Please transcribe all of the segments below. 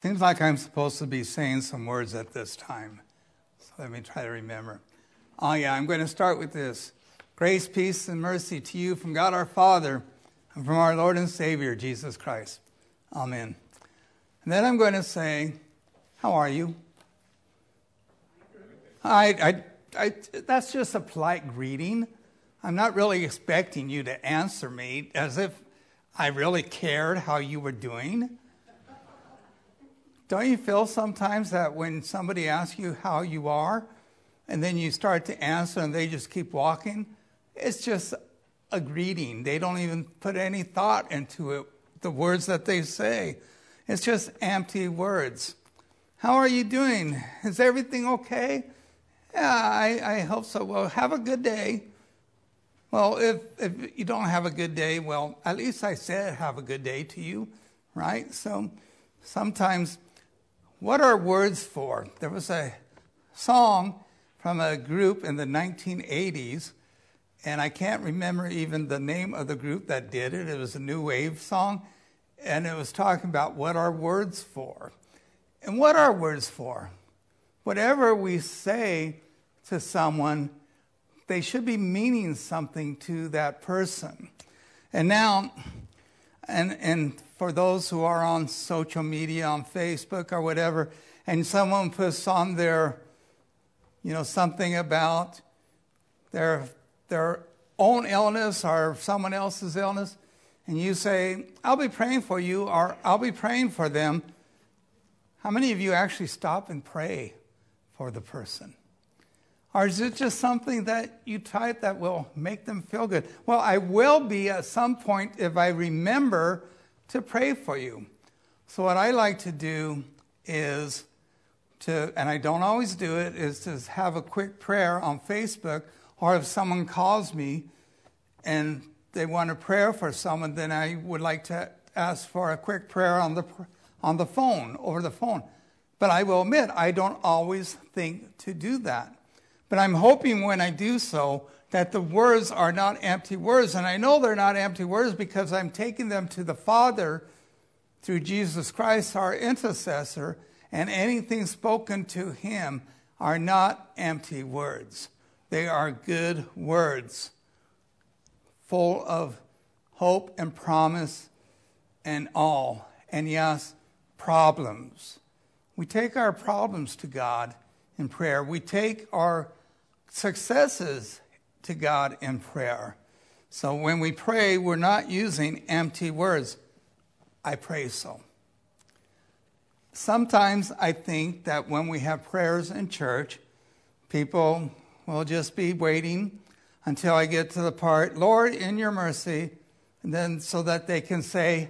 Seems like I'm supposed to be saying some words at this time. So let me try to remember. Oh yeah, I'm going to start with this. Grace, peace, and mercy to you from God our Father and from our Lord and Savior, Jesus Christ. Amen. And then I'm going to say, how are you? That's just a polite greeting. I'm not really expecting you to answer me as if I really cared how you were doing. Don't you feel sometimes that when somebody asks you how you are, and then you start to answer and they just keep walking, it's just a greeting. They don't even put any thought into it, the words that they say. It's just empty words. How are you doing? Is everything okay? Yeah, I hope so. Well, have a good day. Well, if you don't have a good day, well, at least I said have a good day to you, right? So sometimes, what are words for? There was a song from a group in the 1980s, and I can't remember even the name of the group that did it. It was a new wave song, and it was talking about what are words for. And what are words for? Whatever we say to someone, they should be meaning something to that person. And now, and for those who are on social media, on Facebook or whatever, and someone puts on their, something about their own illness or someone else's illness, and you say, I'll be praying for you, or I'll be praying for them. How many of you actually stop and pray for the person? Or is it just something that you type that will make them feel good? Well, I will be at some point if I remember to pray for you. So what I like to do is and I don't always do it, is to have a quick prayer on Facebook, or if someone calls me and they want a prayer for someone, then I would like to ask for a quick prayer on the phone, over the phone. But I will admit, I don't always think to do that. But I'm hoping when I do so that the words are not empty words. And I know they're not empty words because I'm taking them to the Father through Jesus Christ, our intercessor, and anything spoken to him are not empty words. They are good words, full of hope and promise and all. And yes, problems. We take our problems to God in prayer. We take our successes to God in prayer. So when we pray, we're not using empty words. I pray so. Sometimes I think that when we have prayers in church, people will just be waiting until I get to the part, Lord, in your mercy, and then so that they can say,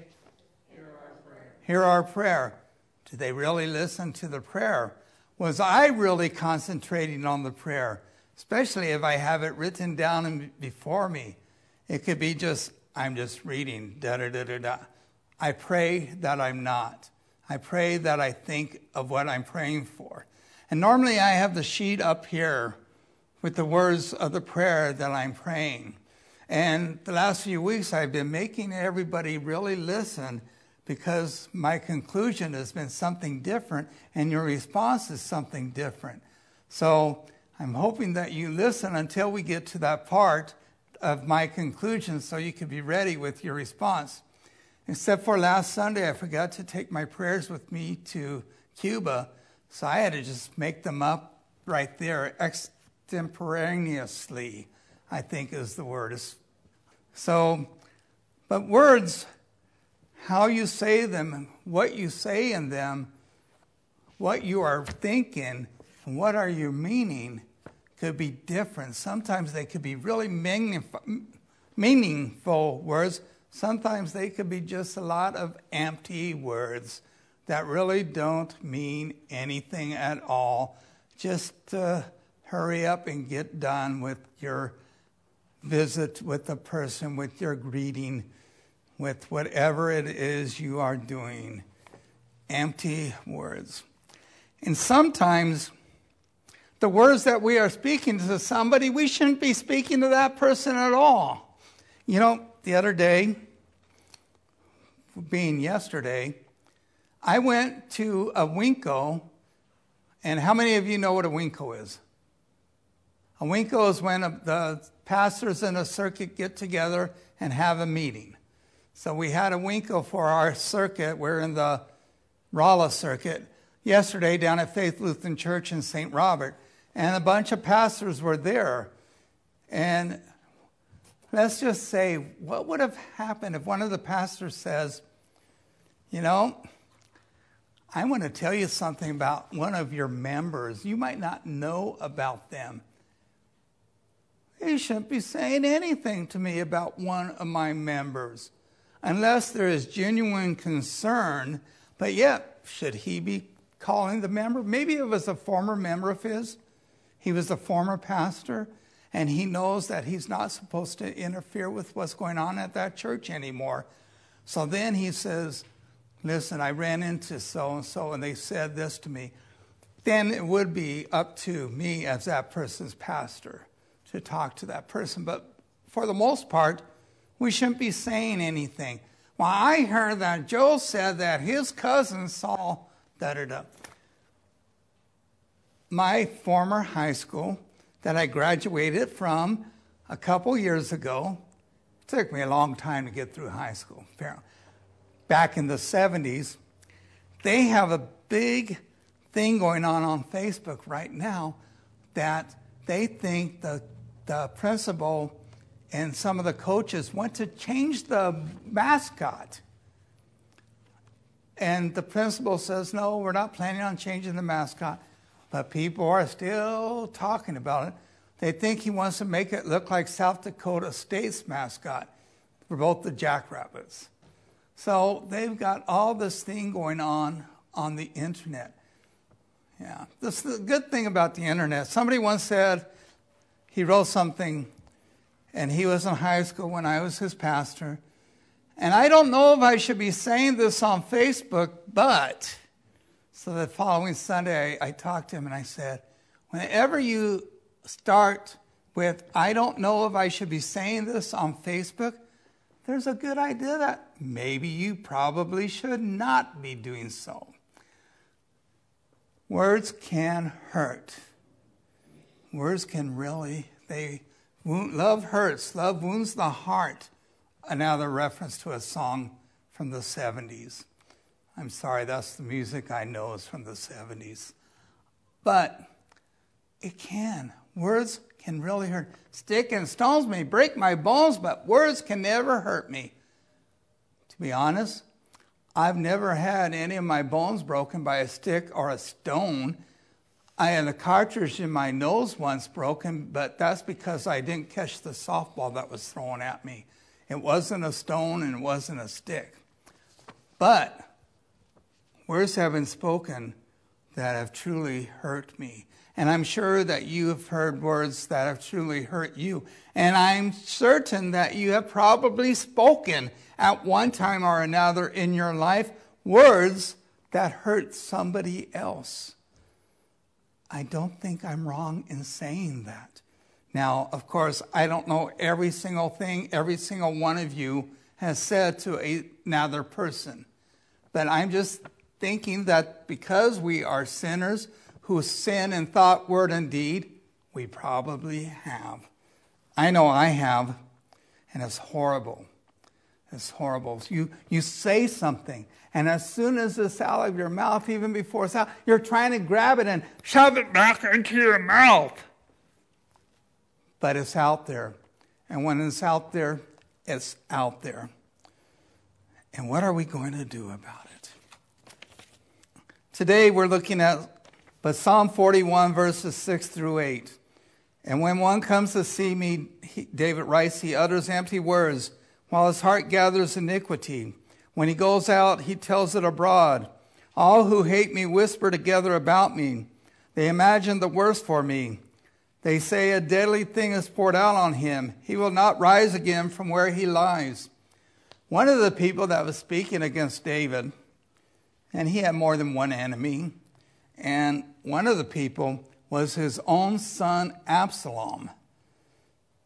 hear our prayer. Do they really listen to the prayer? Was I really concentrating on the prayer? Especially if I have it written down before me. It could be I'm just reading, da-da-da-da-da. I pray that I'm not. I pray that I think of what I'm praying for. And normally I have the sheet up here with the words of the prayer that I'm praying. And the last few weeks I've been making everybody really listen, because my conclusion has been something different and your response is something different. So I'm hoping that you listen until we get to that part of my conclusion so you can be ready with your response. Except for last Sunday, I forgot to take my prayers with me to Cuba, so I had to just make them up right there extemporaneously, I think is the word. So, but words, how you say them, what you say in them, what you are thinking, and what are you meaning could be different. Sometimes they could be really meaningful words. Sometimes they could be just a lot of empty words that really don't mean anything at all. Just hurry up and get done with your visit with the person, with your greeting, with whatever it is you are doing. Empty words. And sometimes the words that we are speaking to somebody, we shouldn't be speaking to that person at all. The other day, being yesterday, I went to a Winco, and how many of you know what a Winco is? A Winco is when the pastors in a circuit get together and have a meeting. So we had a Winco for our circuit. We're in the Rolla circuit yesterday down at Faith Lutheran Church in St. Robert. And a bunch of pastors were there. And let's just say, what would have happened if one of the pastors says, you know, I want to tell you something about one of your members. You might not know about them. You shouldn't be saying anything to me about one of my members unless there is genuine concern. But yet, should he be calling the member? Maybe it was a former member of his. He was a former pastor, and he knows that he's not supposed to interfere with what's going on at that church anymore. So then he says, listen, I ran into so-and-so, and they said this to me. Then it would be up to me as that person's pastor to talk to that person. But for the most part, we shouldn't be saying anything. Well, I heard that Joe said that his cousin saw da-da-da. My former high school that I graduated from a couple years ago, it took me a long time to get through high school, apparently. Back in the 70s, they have a big thing going on Facebook right now that they think the principal and some of the coaches want to change the mascot. And the principal says, no, we're not planning on changing the mascot. But people are still talking about it. They think he wants to make it look like South Dakota State's mascot for both the Jackrabbits. So they've got all this thing going on the internet. Yeah, this is the good thing about the internet. Somebody once said, he wrote something, and he was in high school when I was his pastor. And I don't know if I should be saying this on Facebook, but... So the following Sunday, I talked to him and I said, whenever you start with, I don't know if I should be saying this on Facebook, there's a good idea that maybe you probably should not be doing so. Words can hurt. Words can really, love hurts. Love wounds the heart. Another reference to a song from the 70s. I'm sorry, that's the music I know is from the 70s. But it can. Words can really hurt. Stick and stones may break my bones, but words can never hurt me. To be honest, I've never had any of my bones broken by a stick or a stone. I had a cartridge in my nose once broken, but that's because I didn't catch the softball that was thrown at me. It wasn't a stone and it wasn't a stick. But words have been spoken that have truly hurt me. And I'm sure that you have heard words that have truly hurt you. And I'm certain that you have probably spoken at one time or another in your life words that hurt somebody else. I don't think I'm wrong in saying that. Now, of course, I don't know every single thing every single one of you has said to another person. But I'm just thinking that because we are sinners who sin in thought, word, and deed, we probably have. I know I have, and it's horrible. It's horrible. You say something, and as soon as it's out of your mouth, even before it's out, you're trying to grab it and shove it back into your mouth. But it's out there. And when it's out there, it's out there. And what are we going to do about it? Today we're looking at Psalm 41, verses 6 through 8. And when one comes to see me, David writes, he utters empty words, while his heart gathers iniquity. When he goes out, he tells it abroad. All who hate me whisper together about me. They imagine the worst for me. They say a deadly thing is poured out on him. He will not rise again from where he lies. One of the people that was speaking against David, and he had more than one enemy, and one of the people was his own son Absalom.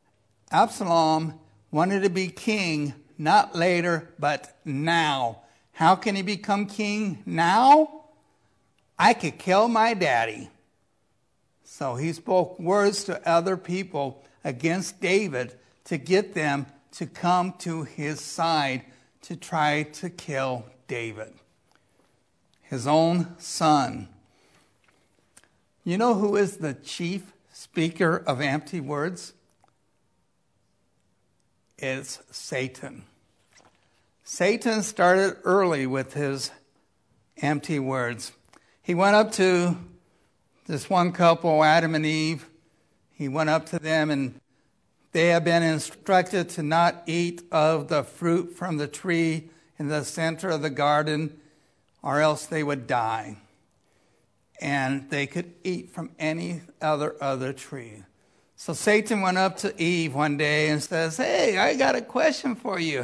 Absalom wanted to be king, not later, but now. How can he become king now? I could kill my daddy. So he spoke words to other people against David to get them to come to his side to try to kill David, his own son. You know who is the chief speaker of empty words? It's Satan. Satan started early with his empty words. He went up to this one couple, Adam and Eve. He went up to them, and they had been instructed to not eat of the fruit from the tree in the center of the garden, or else they would die. And they could eat from any other tree. So Satan went up to Eve one day and says, "Hey, I got a question for you.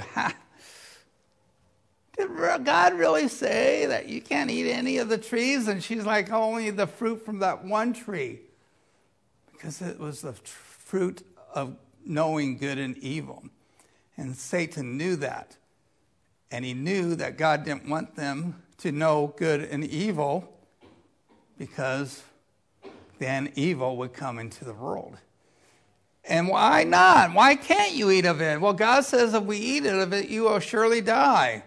Did God really say that you can't eat any of the trees?" And she's like, "Only the fruit from that one tree." Because it was the fruit of knowing good and evil. And Satan knew that. And he knew that God didn't want them to know good and evil, because then evil would come into the world. And why not? Why can't you eat of it? Well, God says if we eat of it, you will surely die.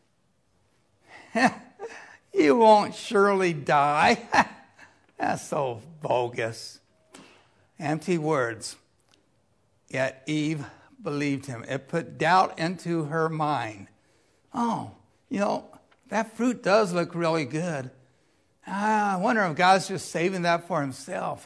You won't surely die. That's so bogus. Empty words. Yet Eve believed him. It put doubt into her mind. Oh, that fruit does look really good. I wonder if God's just saving that for himself.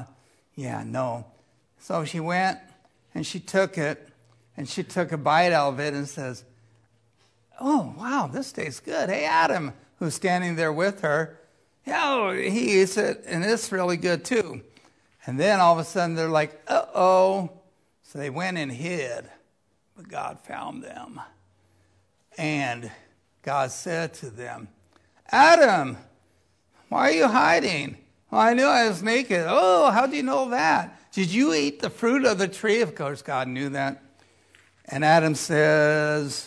No. So she went and she took it, and she took a bite out of it and says, "Oh, wow, this tastes good. Hey, Adam," who's standing there with her, he eats it, and it's really good too. And then all of a sudden they're like, uh-oh. So they went and hid, but God found them. And God said to them, "Adam, why are you hiding?" "Well, I knew I was naked." "Oh, how do you know that?" "Did you eat the fruit of the tree?" Of course, God knew that. And Adam says,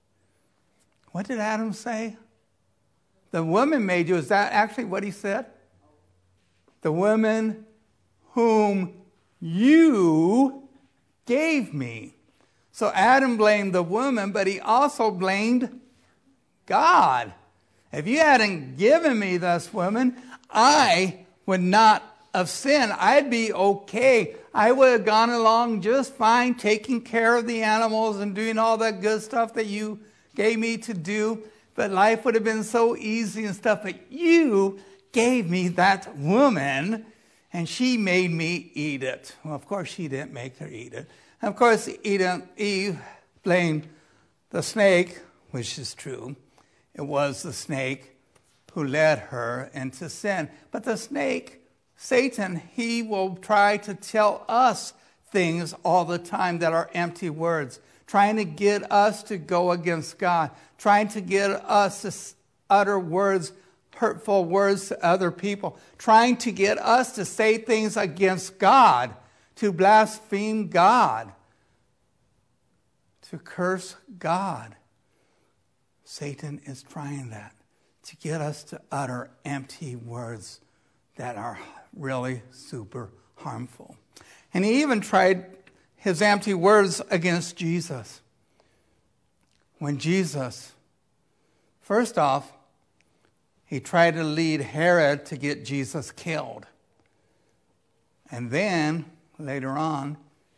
what did Adam say? "The woman made you." Is that actually what he said? "The woman whom you gave me." So Adam blamed the woman, but he also blamed God. If you hadn't given me this woman, I would not have sinned. I'd be okay. I would have gone along just fine, taking care of the animals and doing all that good stuff that you gave me to do. But life would have been so easy and stuff. But you gave me that woman, and she made me eat it. Well, of course, she didn't make her eat it. And of course, Eve blamed the snake, which is true. It was the snake who led her into sin. But the snake, Satan, he will try to tell us things all the time that are empty words, trying to get us to go against God, trying to get us to utter words, hurtful words to other people, trying to get us to say things against God, to blaspheme God, to curse God. Satan is trying that, to get us to utter empty words that are really super harmful. And he even tried his empty words against Jesus. When Jesus, first off, he tried to lead Herod to get Jesus killed. And then, later on,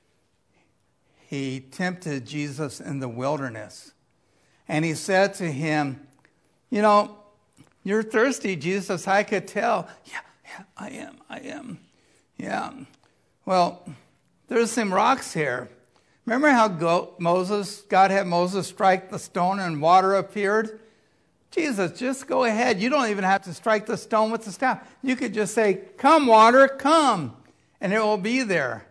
he tempted Jesus in the wilderness. And he said to him, "You're thirsty, Jesus, I could tell." Yeah, I am. Yeah. Well, there's some rocks here. Remember how God had Moses strike the stone and water appeared? Jesus, just go ahead. You don't even have to strike the stone with the staff. You could just say, "Come, water, come," and it will be there.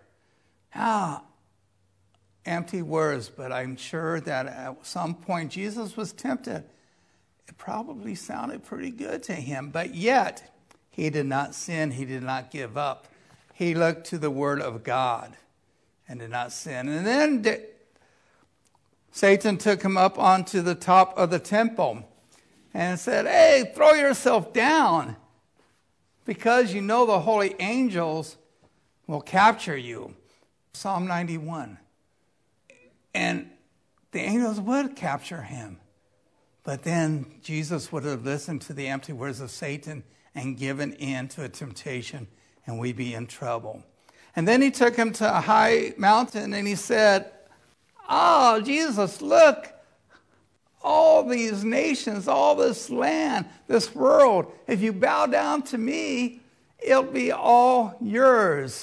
Empty words, but I'm sure that at some point Jesus was tempted. It probably sounded pretty good to him, but yet he did not sin. He did not give up. He looked to the word of God and did not sin. And then Satan took him up onto the top of the temple. and said, hey, throw yourself down, because you know the holy angels will capture you. Psalm 91. And the angels would capture him. But then Jesus would have listened to the empty words of Satan and given in to a temptation, and we'd be in trouble. And then he took him to a high mountain and he said, oh, Jesus, look, all these nations, all this land, this world, if you bow down to me, it'll be all yours.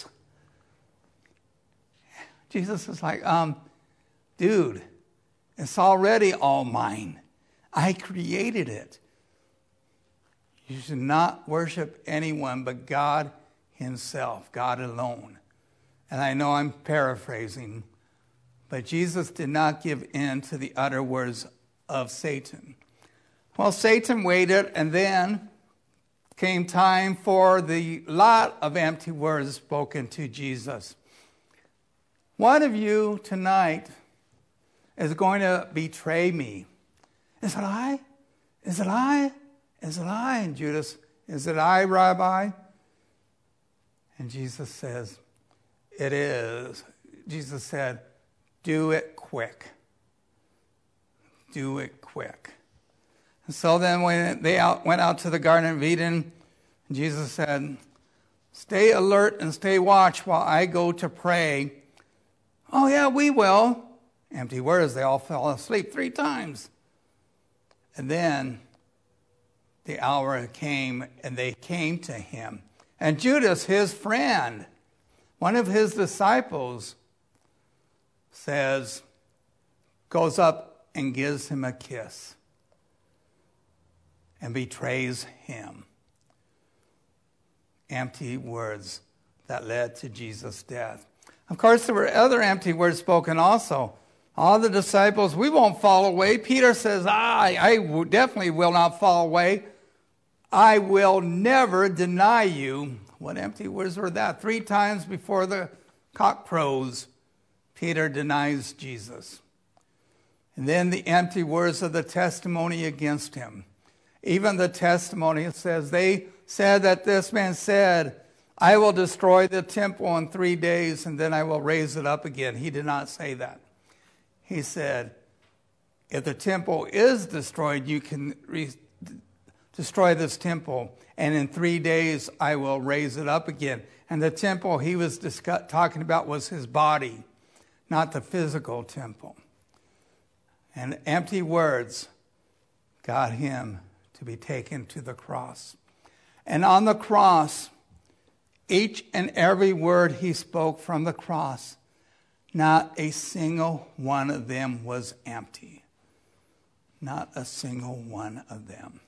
Jesus is like, dude, it's already all mine. I created it. You should not worship anyone but God himself, God alone. And I know I'm paraphrasing, but Jesus did not give in to the utter words of Satan. Well, Satan waited, and then came time for the lot of empty words spoken to Jesus. One of you tonight is going to betray me. Is it I? Is it I? Is it I? And Judas, is it I, Rabbi? And Jesus says, it is. Jesus said, do it quick. Do it quick. And so then when they went out to the Garden of Eden, Jesus said, stay alert and stay watch while I go to pray. Oh yeah, we will. Empty words, they all fell asleep 3 times. And then the hour came, and they came to him. And Judas, his friend, one of his disciples, goes up and gives him a kiss and betrays him. Empty words that led to Jesus' death. Of course, there were other empty words spoken also. All the disciples, we won't fall away. Peter says, I definitely will not fall away. I will never deny you. What empty words were that? 3 times before the cock crows, Peter denies Jesus. And then the empty words of the testimony against him. Even the testimony, it says, they said that this man said, I will destroy the temple in 3 days and then I will raise it up again. He did not say that. He said, if the temple is destroyed, you can destroy this temple, and in 3 days I will raise it up again. And the temple he was talking about was his body, not the physical temple. And empty words got him to be taken to the cross. And on the cross, each and every word he spoke from the cross, not a single one of them was empty. Not a single one of them.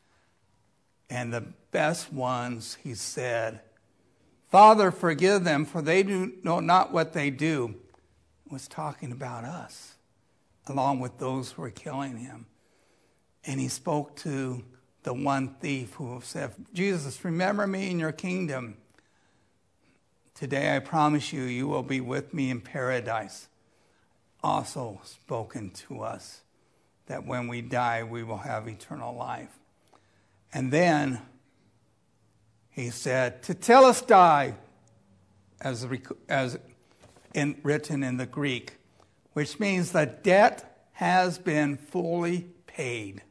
And the best ones, he said, Father, forgive them, for they do know not what they do. Was talking about us, along with those who were killing him. And he spoke to the one thief who said, Jesus, remember me in your kingdom. Today I promise you, you will be with me in paradise. Also spoken to us that when we die, we will have eternal life. And then he said, tetelestai, as written in the Greek, which means the debt has been fully paid.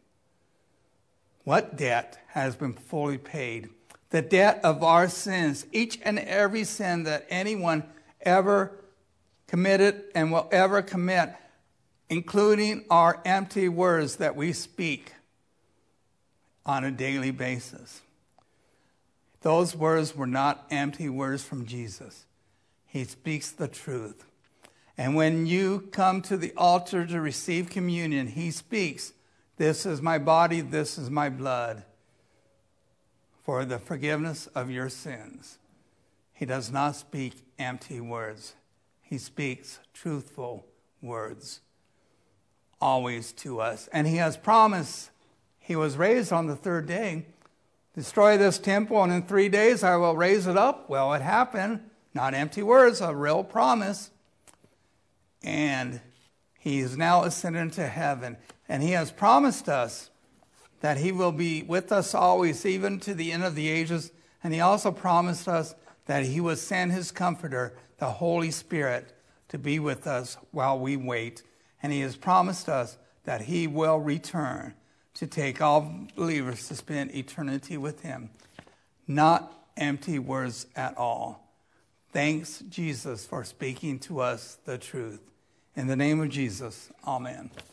What debt has been fully paid? The debt of our sins, each and every sin that anyone ever committed and will ever commit, including our empty words that we speak on a daily basis. Those words were not empty words from Jesus. He speaks the truth. And when you come to the altar to receive communion, he speaks, this is my body, this is my blood, for the forgiveness of your sins. He does not speak empty words. He speaks truthful words, always to us. And he has promised, he was raised on the 3rd day. Destroy this temple, and in 3 days I will raise it up. Well, it happened. Not empty words, a real promise. And he is now ascended into heaven. And he has promised us that he will be with us always, even to the end of the ages. And he also promised us that he would send his comforter, the Holy Spirit, to be with us while we wait. And he has promised us that he will return to take all believers to spend eternity with him. Not empty words at all. Thanks, Jesus, for speaking to us the truth. In the name of Jesus, amen.